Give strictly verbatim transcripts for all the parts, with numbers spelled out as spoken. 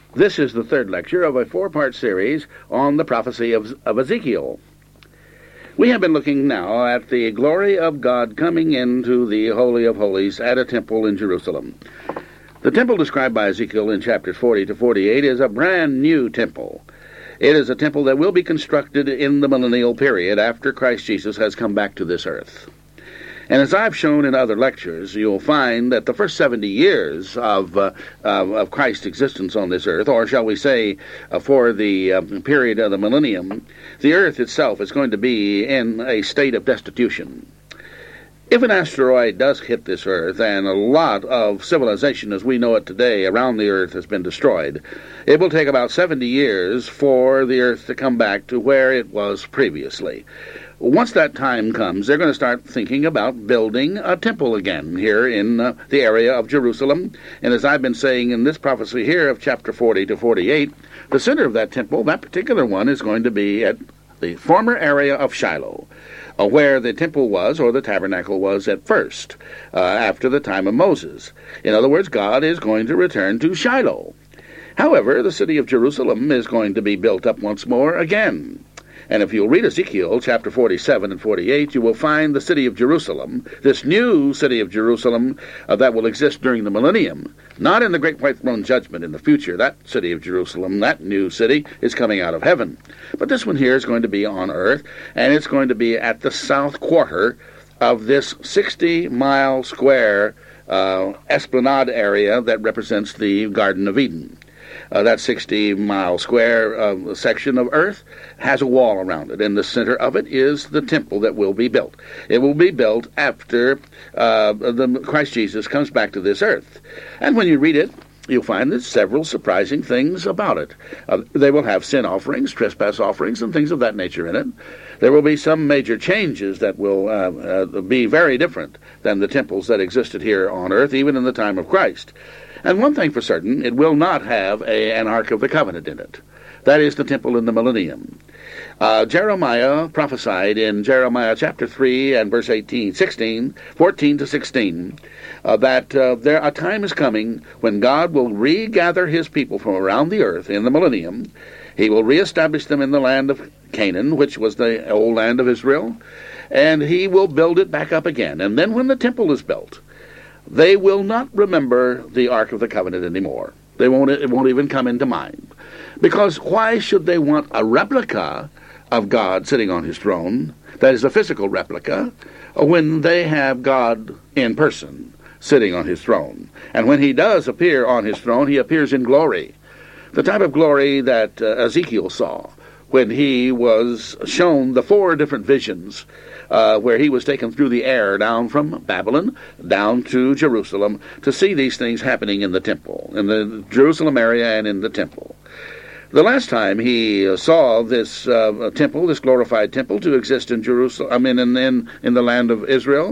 This is the third lecture of a four-part series on the prophecy of, of Ezekiel. We have been looking now at the glory of God coming into the Holy of Holies at a temple in Jerusalem. The temple described by Ezekiel in chapters forty to forty-eight is a brand new temple. It is a temple that will be constructed in the millennial period after Christ Jesus has come back to this earth. And as I've shown in other lectures, you'll find that the first seventy years of uh, of, of Christ's existence on this earth, or shall we say, uh, for the uh, period of the millennium, the earth itself is going to be in a state of destitution. If an asteroid does hit this earth, and a lot of civilization as we know it today around the earth has been destroyed, it will take about seventy years for the earth to come back to where it was previously. Once that time comes, they're going to start thinking about building a temple again here in uh, the area of Jerusalem. And as I've been saying in this prophecy here of chapter forty to forty-eight, the center of that temple, that particular one, is going to be at the former area of Shiloh, uh, where the temple was, or the tabernacle was at first, uh, after the time of Moses. In other words, God is going to return to Shiloh. However, the city of Jerusalem is going to be built up once more again. And if you'll read Ezekiel chapter forty-seven and forty-eight, you will find the city of Jerusalem, this new city of Jerusalem uh, that will exist during the millennium, not in the great white throne judgment in the future. That city of Jerusalem, that new city, is coming out of heaven. But this one here is going to be on earth, and it's going to be at the south quarter of this sixty-mile square uh, esplanade area that represents the Garden of Eden. Uh, that sixty-mile square uh, section of earth has a wall around it, and the center of it is the temple that will be built. It will be built after uh, the Christ Jesus comes back to this earth. And when you read it, you'll find there's several surprising things about it. Uh, they will have sin offerings, trespass offerings, and things of that nature in it. There will be some major changes that will uh, uh, be very different than the temples that existed here on earth, even in the time of Christ. And one thing for certain, it will not have a, an Ark of the Covenant in it. That is the temple in the millennium. Uh, Jeremiah prophesied in Jeremiah chapter three and verse eighteen, sixteen, fourteen to sixteen, uh, that uh, there a time is coming when God will regather his people from around the earth in the millennium. He will reestablish them in the land of Canaan, which was the old land of Israel, and he will build it back up again. And then when the temple is built, they will not remember the Ark of the Covenant anymore. They won't, it won't even come into mind. Because why should they want a replica of God sitting on his throne, that is a physical replica, when they have God in person sitting on his throne? And when he does appear on his throne, he appears in glory. The type of glory that uh, Ezekiel saw when he was shown the four different visions Uh, where he was taken through the air down from Babylon down to Jerusalem to see these things happening in the temple, in the Jerusalem area and in the temple. The last time he uh, saw this uh, temple, this glorified temple, to exist in Jerusalem, I mean in in, in the land of Israel,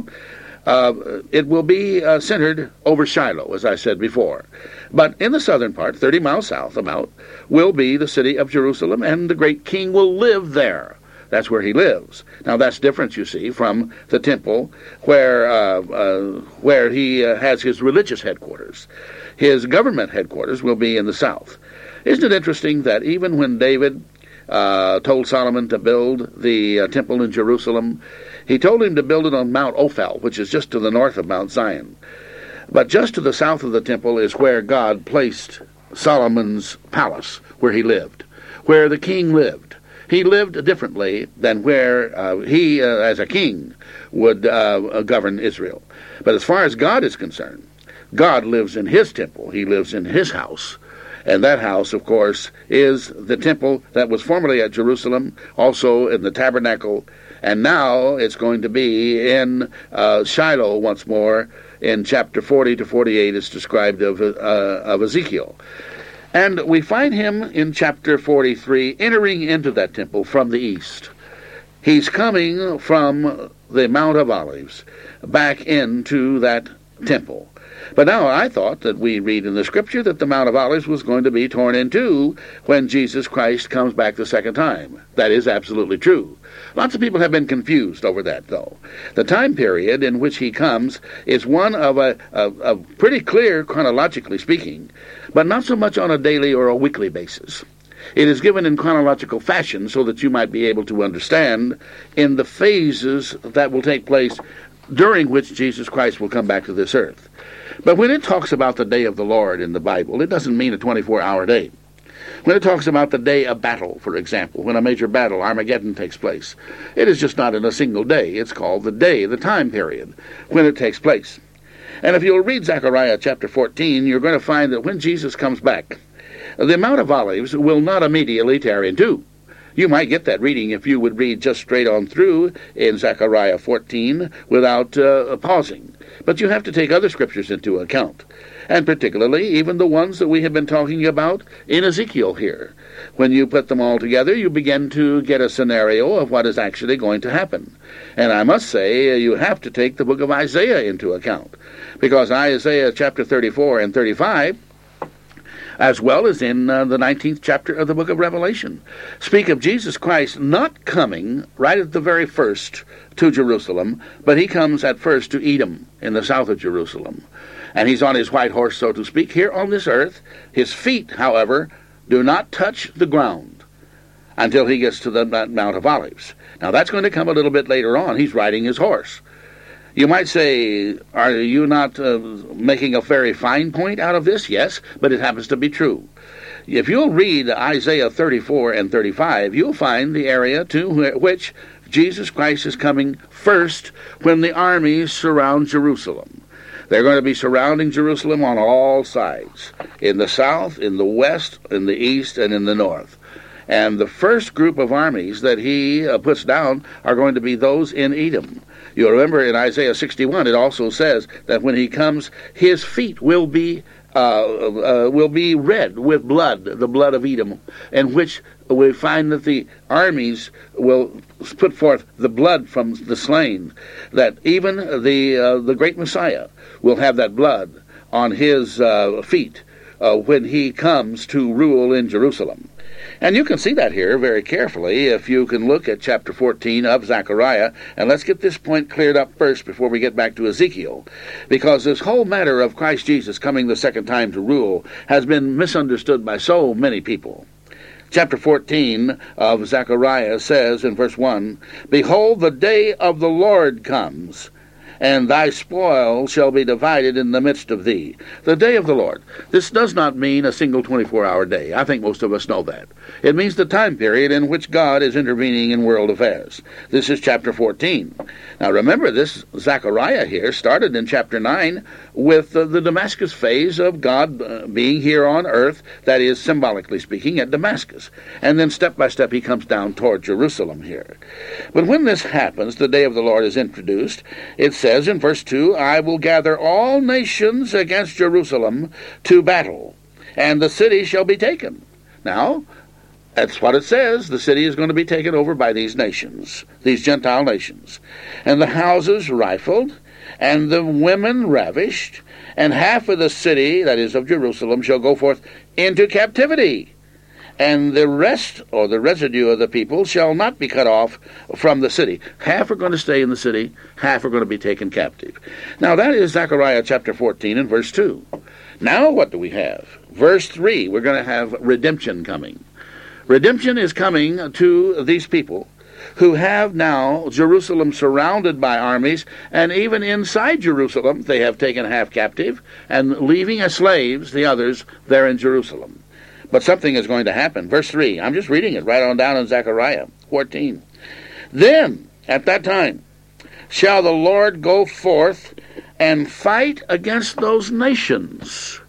uh, it will be uh, centered over Shiloh, as I said before. But in the southern part, thirty miles south about, will be the city of Jerusalem, and the great king will live there. That's where he lives. Now, that's different, you see, from the temple where uh, uh, where he uh, has his religious headquarters. His government headquarters will be in the south. Isn't it interesting that even when David uh, told Solomon to build the uh, temple in Jerusalem, he told him to build it on Mount Ophel, which is just to the north of Mount Zion. But just to the south of the temple is where God placed Solomon's palace, where he lived, where the king lived. He lived differently than where uh, he, uh, as a king, would uh, govern Israel. But as far as God is concerned, God lives in his temple. He lives in his house. And that house, of course, is the temple that was formerly at Jerusalem, also in the tabernacle. And now it's going to be in uh, Shiloh once more. In chapter forty to forty-eight, it's described of, uh, of Ezekiel. And we find him in chapter forty-three entering into that temple from the east. He's coming from the Mount of Olives back into that temple. But now I thought that we read in the Scripture that the Mount of Olives was going to be torn in two when Jesus Christ comes back the second time. That is absolutely true. Lots of people have been confused over that, though. The time period in which he comes is one of a, a, a pretty clear, chronologically speaking, but not so much on a daily or a weekly basis. It is given in chronological fashion so that you might be able to understand in the phases that will take place during which Jesus Christ will come back to this earth. But when it talks about the day of the Lord in the Bible, it doesn't mean a twenty-four hour day. When it talks about the day of battle, for example, when a major battle, Armageddon, takes place, it is just not in a single day. It's called the day, the time period, when it takes place. And if you'll read Zechariah chapter fourteen, you're going to find that when Jesus comes back, the Mount of Olives will not immediately tear in two. You might get that reading if you would read just straight on through in Zechariah fourteen without uh, pausing. But you have to take other scriptures into account, and particularly even the ones that we have been talking about in Ezekiel here. When you put them all together, you begin to get a scenario of what is actually going to happen. And I must say, uh, you have to take the book of Isaiah into account, because Isaiah chapter thirty-four and thirty-five, as well as in uh, the nineteenth chapter of the book of Revelation, speak of Jesus Christ not coming right at the very first to Jerusalem, but he comes at first to Edom in the south of Jerusalem. And he's on his white horse, so to speak, here on this earth. His feet, however, do not touch the ground until he gets to the Mount of Olives. Now, that's going to come a little bit later on. He's riding his horse. You might say, are you not uh, making a very fine point out of this? Yes, but it happens to be true. If you'll read Isaiah thirty-four and thirty-five, you'll find the area to which Jesus Christ is coming first when the armies surround Jerusalem. They're going to be surrounding Jerusalem on all sides, in the south, in the west, in the east, and in the north. And the first group of armies that he uh, puts down are going to be those in Edom. You'll remember in Isaiah sixty-one, it also says that when he comes, his feet will be uh, uh, will be red with blood, the blood of Edom, in which we find that the armies will put forth the blood from the slain, that even the uh, the great Messiah will have that blood on his uh, feet uh, when he comes to rule in Jerusalem. And you can see that here very carefully if you can look at chapter fourteen of Zechariah. And let's get this point cleared up first before we get back to Ezekiel, because this whole matter of Christ Jesus coming the second time to rule has been misunderstood by so many people. Chapter fourteen of Zechariah says in verse one, "Behold, the day of the Lord comes, and thy spoil shall be divided in the midst of thee." The day of the Lord. This does not mean a single twenty-four hour day. I think most of us know that. It means the time period in which God is intervening in world affairs. This is chapter fourteen. Now remember, this Zechariah here started in chapter nine with uh, the Damascus phase of God uh, being here on earth, that is, symbolically speaking, at Damascus. And then step by step he comes down toward Jerusalem here. But when this happens, the day of the Lord is introduced. It says in verse two, "I will gather all nations against Jerusalem to battle, and the city shall be taken." Now, that's what it says. The city is going to be taken over by these nations, these Gentile nations. "And the houses rifled, and the women ravished, and half of the city, that is of Jerusalem, shall go forth into captivity. And the rest, or the residue of the people, shall not be cut off from the city." Half are going to stay in the city, half are going to be taken captive. Now that is Zechariah chapter fourteen and verse two. Now what do we have? Verse three, we're going to have redemption coming. Redemption is coming to these people who have now Jerusalem surrounded by armies, and even inside Jerusalem they have taken half captive, and leaving as slaves the others there in Jerusalem. But something is going to happen. Verse three, I'm just reading it right on down in Zechariah fourteen. "Then, at that time, shall the Lord go forth and fight against those nations,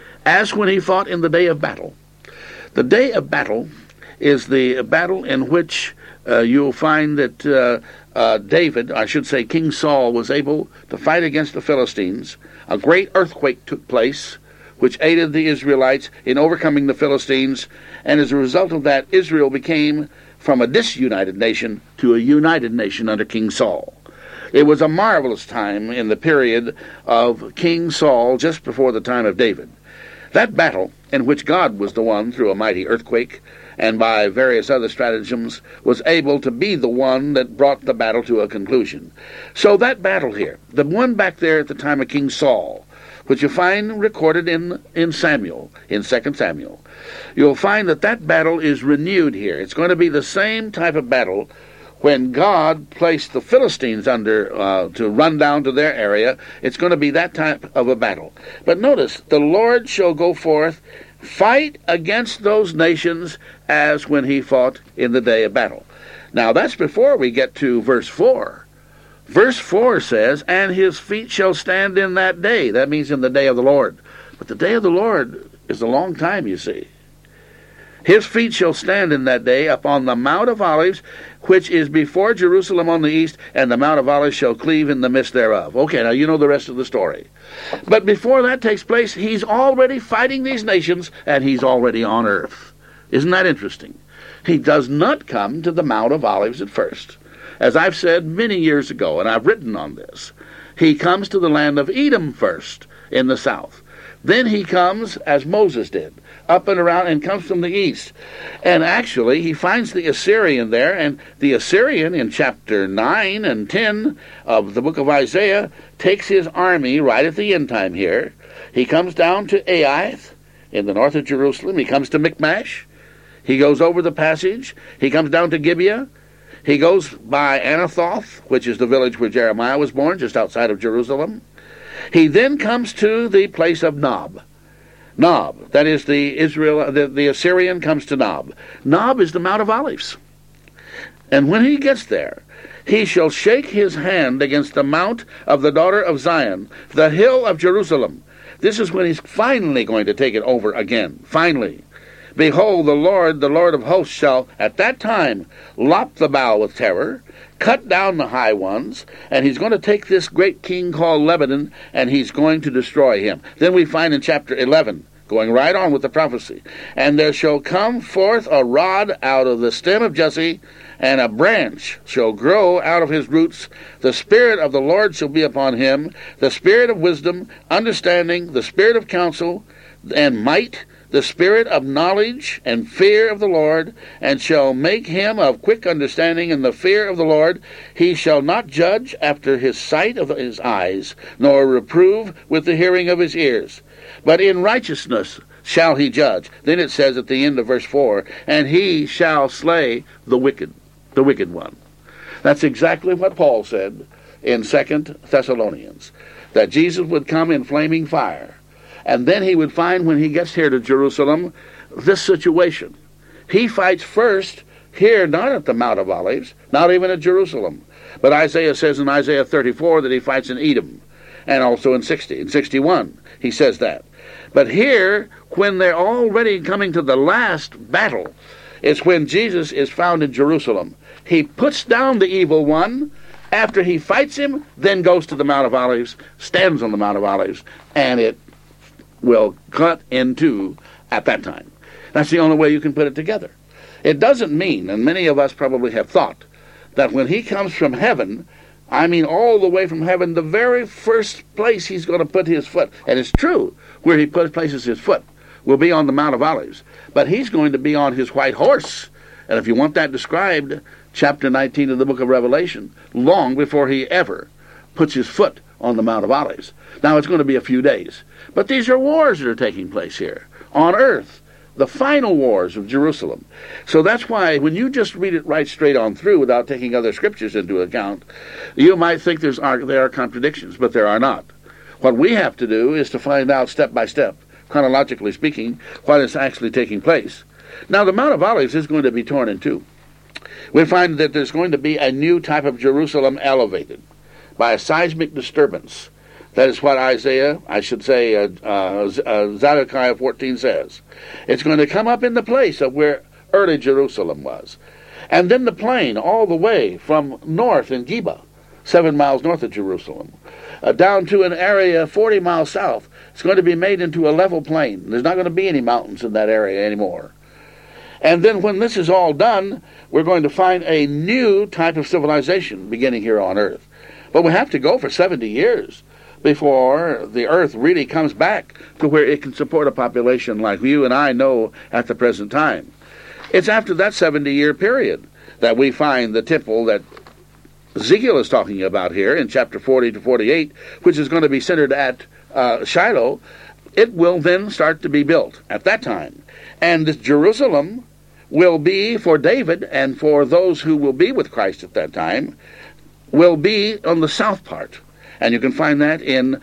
as when he fought in the day of battle." The day of battle is the battle in which uh, you'll find that uh, uh, David, I should say King Saul, was able to fight against the Philistines. A great earthquake took place, which aided the Israelites in overcoming the Philistines, and as a result of that, Israel became from a disunited nation to a united nation under King Saul. It was a marvelous time in the period of King Saul, just before the time of David. That battle, in which God was the one, through a mighty earthquake, and by various other stratagems, was able to be the one that brought the battle to a conclusion. So that battle here, the one back there at the time of King Saul, which you find recorded in, in Samuel, in Second Samuel, you'll find that that battle is renewed here. It's going to be the same type of battle when God placed the Philistines under uh, to run down to their area. It's going to be that type of a battle. But notice, the Lord shall go forth, fight against those nations as when he fought in the day of battle. Now that's before we get to verse four. Verse four says, and his feet shall stand in that day. That means in the day of the Lord. But the day of the Lord is a long time, you see. His feet shall stand in that day upon the Mount of Olives, which is before Jerusalem on the east, and the Mount of Olives shall cleave in the midst thereof. Okay, now you know the rest of the story. But before that takes place, he's already fighting these nations, and he's already on earth. Isn't that interesting? He does not come to the Mount of Olives at first. As I've said many years ago, and I've written on this, he comes to the land of Edom first, in the south. Then he comes, as Moses did, up and around, and comes from the east. And actually, he finds the Assyrian there, and the Assyrian, in chapter nine and ten of the book of Isaiah, takes his army right at the end time here. He comes down to Aiath, in the north of Jerusalem. He comes to Michmash. He goes over the passage. He comes down to Gibeah. He goes by Anathoth, which is the village where Jeremiah was born, just outside of Jerusalem. He then comes to the place of Nob. Nob, that is the Israel, the, the Assyrian comes to Nob. Nob is the Mount of Olives. And when he gets there, he shall shake his hand against the mount of the daughter of Zion, the hill of Jerusalem. This is when he's finally going to take it over again. Finally. Behold, the Lord, the Lord of hosts, shall at that time lop the bough with terror, cut down the high ones, and he's going to take this great king called Lebanon, and he's going to destroy him. Then we find in chapter eleven, going right on with the prophecy, and there shall come forth a rod out of the stem of Jesse, and a branch shall grow out of his roots. The Spirit of the Lord shall be upon him, the Spirit of wisdom, understanding, the Spirit of counsel, and might, the spirit of knowledge and fear of the Lord, and shall make him of quick understanding in the fear of the Lord. He shall not judge after his sight of his eyes, nor reprove with the hearing of his ears. But in righteousness shall he judge. Then it says at the end of verse four, and he shall slay the wicked, the wicked one. That's exactly what Paul said in Second Thessalonians, that Jesus would come in flaming fire. And then he would find, when he gets here to Jerusalem, this situation. He fights first here, not at the Mount of Olives, not even at Jerusalem. But Isaiah says in Isaiah thirty-four that he fights in Edom, and also in sixty, in sixty-one, he says that. But here, when they're already coming to the last battle, it's when Jesus is found in Jerusalem. He puts down the evil one. After he fights him, then goes to the Mount of Olives, stands on the Mount of Olives, and it will cut in two at that time. That's the only way you can put it together. It doesn't mean, and many of us probably have thought, that when he comes from heaven, I mean all the way from heaven, the very first place he's going to put his foot, and it's true, where he put, places his foot, will be on the Mount of Olives. But he's going to be on his white horse. And if you want that described, chapter nineteen of the book of Revelation, long before he ever puts his foot on the Mount of Olives. Now, it's going to be a few days. But these are wars that are taking place here on earth, the final wars of Jerusalem. So that's why when you just read it right straight on through without taking other scriptures into account, you might think there's are, there are contradictions, but there are not. What we have to do is to find out step by step, chronologically speaking, what is actually taking place. Now, the Mount of Olives is going to be torn in two. We find that there's going to be a new type of Jerusalem elevated by a seismic disturbance. That is what Isaiah, I should say, uh, uh, uh, Zedekiah fourteen says. It's going to come up in the place of where early Jerusalem was. And then the plain all the way from north in Geba, seven miles north of Jerusalem, uh, down to an area forty miles south. It's going to be made into a level plain. There's not going to be any mountains in that area anymore. And then when this is all done, we're going to find a new type of civilization beginning here on earth. But we have to go for seventy years before the earth really comes back to where it can support a population like you and I know at the present time. It's after that seventy-year period that we find the temple that Ezekiel is talking about here in chapter forty to forty-eight, which is going to be centered at uh, Shiloh. It will then start to be built at that time. And this Jerusalem will be for David and for those who will be with Christ at that time, will be on the south part. And you can find that in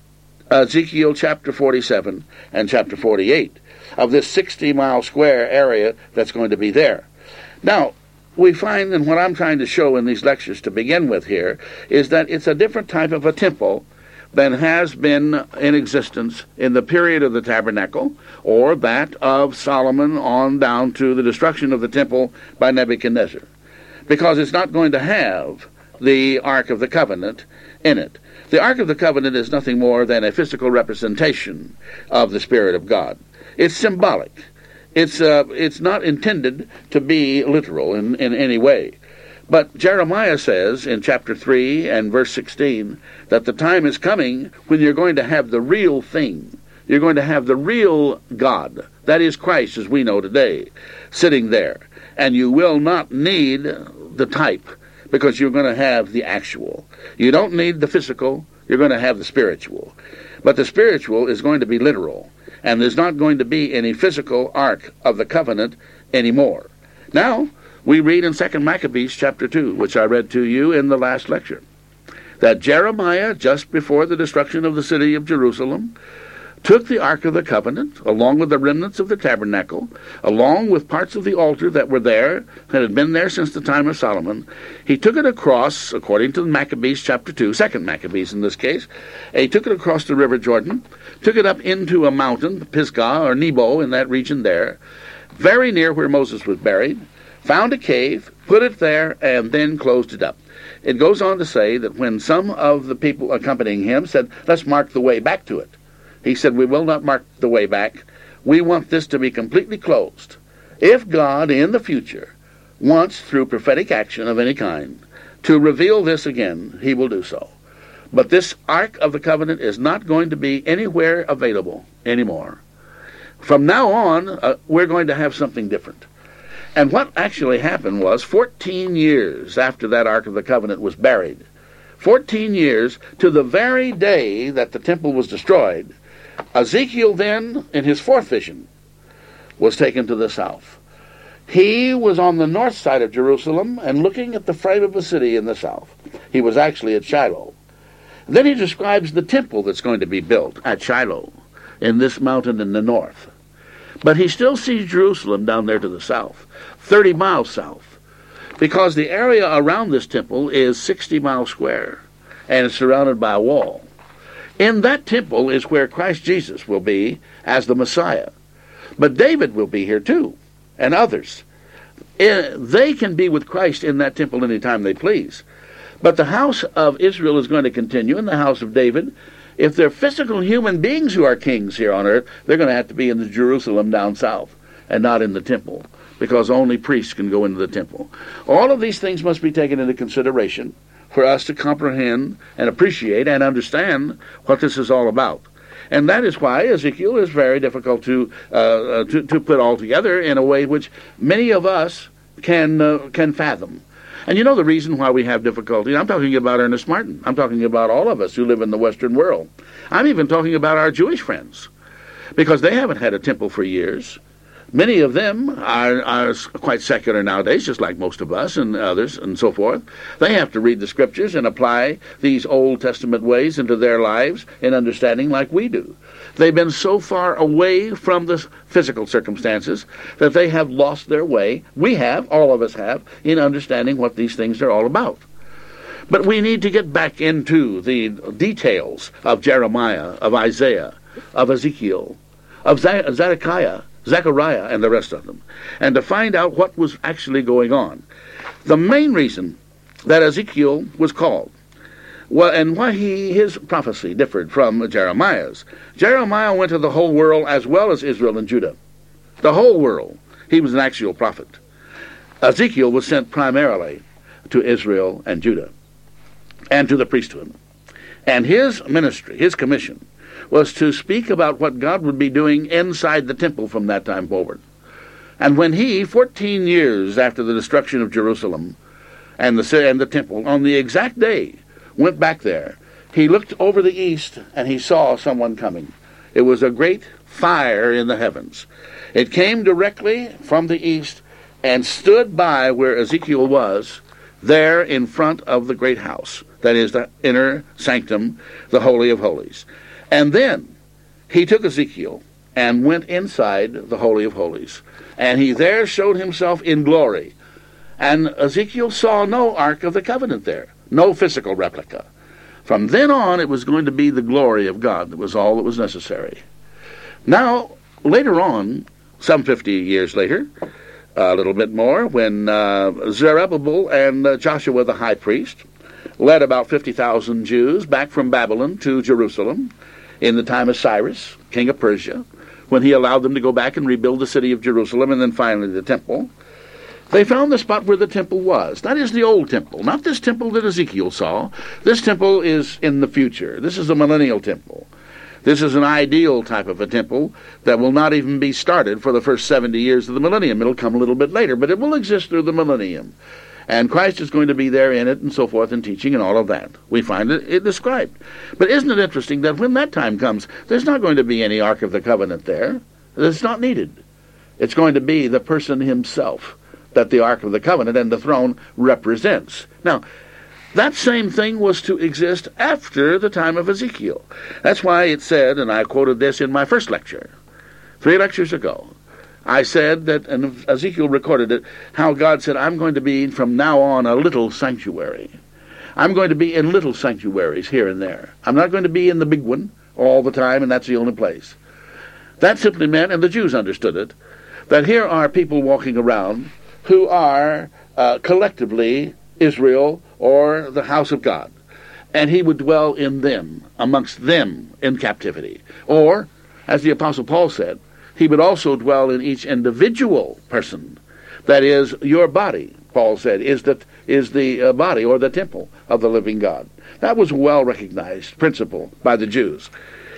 Ezekiel chapter forty-seven and chapter forty-eight of this sixty-mile square area that's going to be there. Now, we find, and what I'm trying to show in these lectures to begin with here, is that it's a different type of a temple than has been in existence in the period of the tabernacle, or that of Solomon on down to the destruction of the temple by Nebuchadnezzar, because it's not going to have the Ark of the Covenant in it. The Ark of the Covenant is nothing more than a physical representation of the Spirit of God. It's symbolic. It's uh, it's not intended to be literal in, in any way. But Jeremiah says in chapter three and verse sixteen that the time is coming when you're going to have the real thing. You're going to have the real God, that is Christ as we know today, sitting there. And you will not need the type, because you're going to have the actual. You don't need the physical, you're going to have the spiritual. But the spiritual is going to be literal, and there's not going to be any physical Ark of the Covenant anymore. Now, we read in Second Maccabees chapter two, which I read to you in the last lecture, that Jeremiah, just before the destruction of the city of Jerusalem, took the Ark of the Covenant, along with the remnants of the tabernacle, along with parts of the altar that were there, that had been there since the time of Solomon. He took it across, according to Maccabees chapter two, Second Maccabees in this case, he took it across the river Jordan, took it up into a mountain, Pisgah or Nebo in that region there, very near where Moses was buried, found a cave, put it there, and then closed it up. It goes on to say that when some of the people accompanying him said, let's mark the way back to it, he said, we will not mark the way back. We want this to be completely closed. If God in the future wants, through prophetic action of any kind, to reveal this again, he will do so. But this Ark of the Covenant is not going to be anywhere available anymore. From now on, uh, we're going to have something different. And what actually happened was, fourteen years after that Ark of the Covenant was buried, fourteen years to the very day that the temple was destroyed, Ezekiel then, in his fourth vision, was taken to the south. He was on the north side of Jerusalem and looking at the frame of a city in the south. He was actually at Shiloh. Then he describes the temple that's going to be built at Shiloh, in this mountain in the north. But he still sees Jerusalem down there to the south, thirty miles south, because the area around this temple is sixty miles square, and it's surrounded by a wall. In that temple is where Christ Jesus will be as the Messiah. But David will be here too, and others. They can be with Christ in that temple anytime they please. But the house of Israel is going to continue in the house of David. If they're physical human beings who are kings here on earth, they're going to have to be in the Jerusalem down south and not in the temple, because only priests can go into the temple. All of these things must be taken into consideration for us to comprehend and appreciate and understand what this is all about. And that is why Ezekiel is very difficult to uh, to, to put all together in a way which many of us can uh, can fathom. And you know the reason why we have difficulty? I'm talking about Ernest Martin. I'm talking about all of us who live in the Western world. I'm even talking about our Jewish friends, because they haven't had a temple for years. Many of them are, are quite secular nowadays, just like most of us and others and so forth. They have to read the Scriptures and apply these Old Testament ways into their lives in understanding like we do. They've been so far away from the physical circumstances that they have lost their way. We have, all of us have, in understanding what these things are all about. But we need to get back into the details of Jeremiah, of Isaiah, of Ezekiel, of Zedekiah, Zechariah, and the rest of them, and to find out what was actually going on. The main reason that Ezekiel was called, well, and why he, his prophecy differed from Jeremiah's. Jeremiah went to the whole world as well as Israel and Judah. The whole world. He was an actual prophet. Ezekiel was sent primarily to Israel and Judah. and to the priesthood. And his ministry, his commission, was to speak about what God would be doing inside the temple from that time forward. And when he, fourteen years after the destruction of Jerusalem and the, and the temple, on the exact day, went back there, he looked over the east and he saw someone coming. It was a great fire in the heavens. It came directly from the east and stood by where Ezekiel was, there in front of the great house, that is the inner sanctum, the Holy of Holies. And then he took Ezekiel and went inside the Holy of Holies, and he there showed himself in glory. And Ezekiel saw no Ark of the Covenant there, no physical replica. From then on, it was going to be the glory of God that was all that was necessary. Now, later on, some fifty years later, a little bit more, when uh, Zerubbabel and uh, Joshua the high priest led about fifty thousand Jews back from Babylon to Jerusalem in the time of Cyrus, king of Persia, when he allowed them to go back and rebuild the city of Jerusalem and then finally the temple, they found the spot where the temple was. That is the old temple, not this temple that Ezekiel saw. This temple is in the future. This is a millennial temple. This is an ideal type of a temple that will not even be started for the first seventy years of the millennium. It'll come a little bit later, but it will exist through the millennium. And Christ is going to be there in it and so forth and teaching and all of that. We find it, it described. But isn't it interesting that when that time comes, there's not going to be any Ark of the Covenant there. It's not needed. It's going to be the person himself that the Ark of the Covenant and the throne represents. Now, that same thing was to exist after the time of Ezekiel. That's why it said, and I quoted this in my first lecture, three lectures ago, I said that, and Ezekiel recorded it, how God said, I'm going to be from now on a little sanctuary. I'm going to be in little sanctuaries here and there. I'm not going to be in the big one all the time, and that's the only place. That simply meant, and the Jews understood it, that here are people walking around who are uh, collectively Israel or the house of God, and he would dwell in them, amongst them in captivity. Or, as the Apostle Paul said, he would also dwell in each individual person. That is, your body, Paul said, is the, is the uh, body or the temple of the living God. That was a well-recognized principle by the Jews.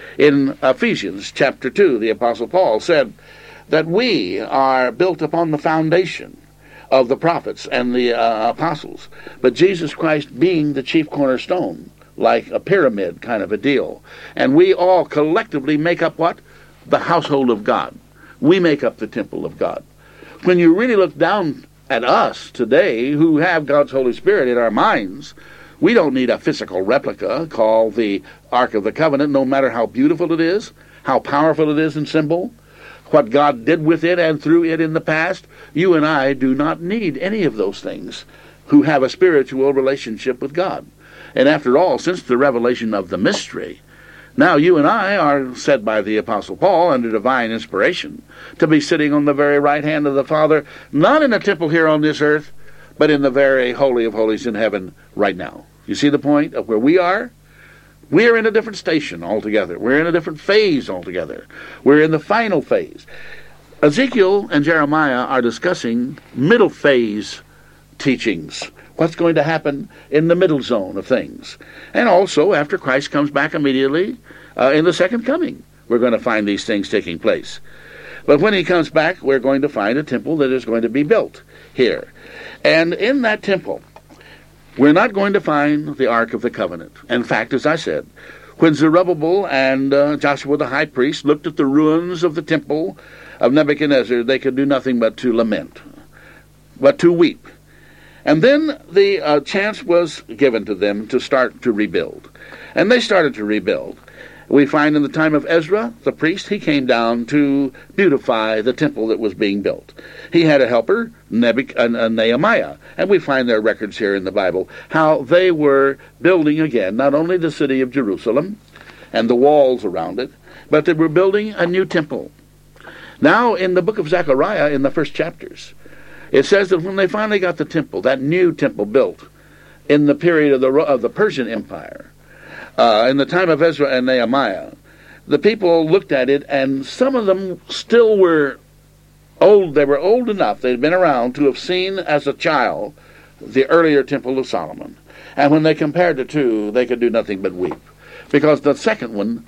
In Ephesians chapter two, the Apostle Paul said that we are built upon the foundation of the prophets and the uh, apostles, but Jesus Christ being the chief cornerstone, like a pyramid kind of a deal. And we all collectively make up what? The household of God. We make up the temple of God. When you really look down at us today, who have God's Holy Spirit in our minds, we don't need a physical replica called the Ark of the Covenant, no matter how beautiful it is, how powerful it is in symbol, what God did with it and through it in the past. You and I do not need any of those things who have a spiritual relationship with God. And after all, since the revelation of the mystery, now you and I are said by the Apostle Paul under divine inspiration to be sitting on the very right hand of the Father, not in a temple here on this earth, but in the very Holy of Holies in heaven right now. You see the point of where we are? We're in a different station altogether. We're in a different phase altogether. We're in the final phase. Ezekiel and Jeremiah are discussing middle phase teachings. What's going to happen in the middle zone of things. And also, after Christ comes back immediately uh, in the second coming, we're going to find these things taking place. But when he comes back, we're going to find a temple that is going to be built here. And in that temple, we're not going to find the Ark of the Covenant. In fact, as I said, when Zerubbabel and uh, Joshua the high priest looked at the ruins of the temple of Nebuchadnezzar, they could do nothing but to lament, but to weep. And then the uh, chance was given to them to start to rebuild. And they started to rebuild. We find in the time of Ezra, the priest, he came down to beautify the temple that was being built. He had a helper, Nebuch- uh, Nehemiah, and we find their records here in the Bible, how they were building again, not only the city of Jerusalem and the walls around it, but they were building a new temple. Now, in the book of Zechariah, in the first chapters, it says that when they finally got the temple, that new temple built in the period of the, of the Persian Empire, Uh, in the time of Ezra and Nehemiah, the people looked at it, and some of them still were old. They were old enough, they'd been around, to have seen as a child the earlier Temple of Solomon. And when they compared the two, they could do nothing but weep, because the second one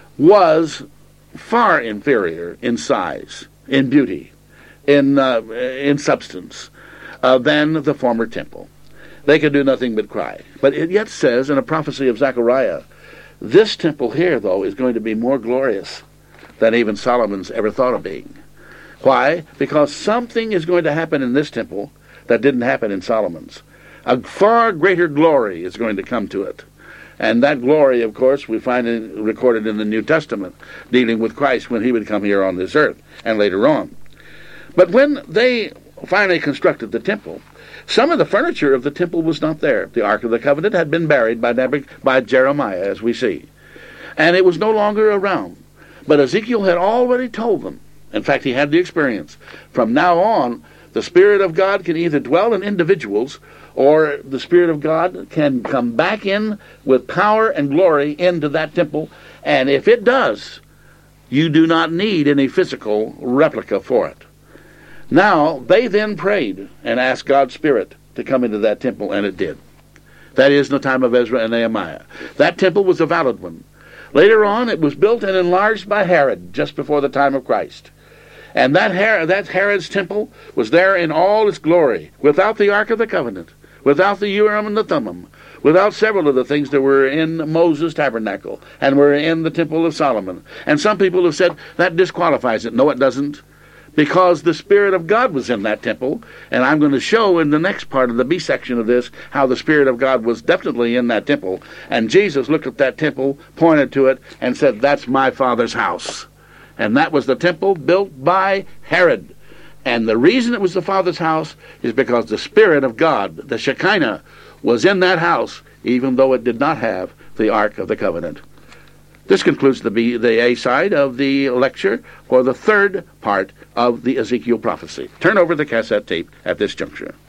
was far inferior in size, in beauty, in uh, in substance, uh, than the former temple. They could do nothing but cry. But it yet says in a prophecy of Zechariah, this temple here, though, is going to be more glorious than even Solomon's ever thought of being. Why? Because something is going to happen in this temple that didn't happen in Solomon's. A far greater glory is going to come to it. And that glory, of course, we find it recorded in the New Testament, dealing with Christ when he would come here on this earth, and later on. But when they finally constructed the temple, some of the furniture of the temple was not there. The Ark of the Covenant had been buried by, Neb- by Jeremiah, as we see. And it was no longer around. But Ezekiel had already told them, in fact, he had the experience, from now on, the Spirit of God can either dwell in individuals, or the Spirit of God can come back in with power and glory into that temple. And if it does, you do not need any physical replica for it. Now, they then prayed and asked God's Spirit to come into that temple, and it did. That is, in the time of Ezra and Nehemiah. That temple was a valid one. Later on, it was built and enlarged by Herod just before the time of Christ. And that, Her- that Herod's temple was there in all its glory, without the Ark of the Covenant, without the Urim and the Thummim, without several of the things that were in Moses' tabernacle and were in the Temple of Solomon. And some people have said that disqualifies it. No, it doesn't. Because the Spirit of God was in that temple, and I'm going to show in the next part of the B section of this how the Spirit of God was definitely in that temple. And Jesus looked at that temple, pointed to it, and said, "That's my Father's house." And that was the temple built by Herod. And the reason it was the Father's house is because the Spirit of God, the Shekinah, was in that house, even though it did not have the Ark of the Covenant. This concludes the B, the A side of the lecture for the third part of the Ezekiel prophecy. Turn over the cassette tape at this juncture.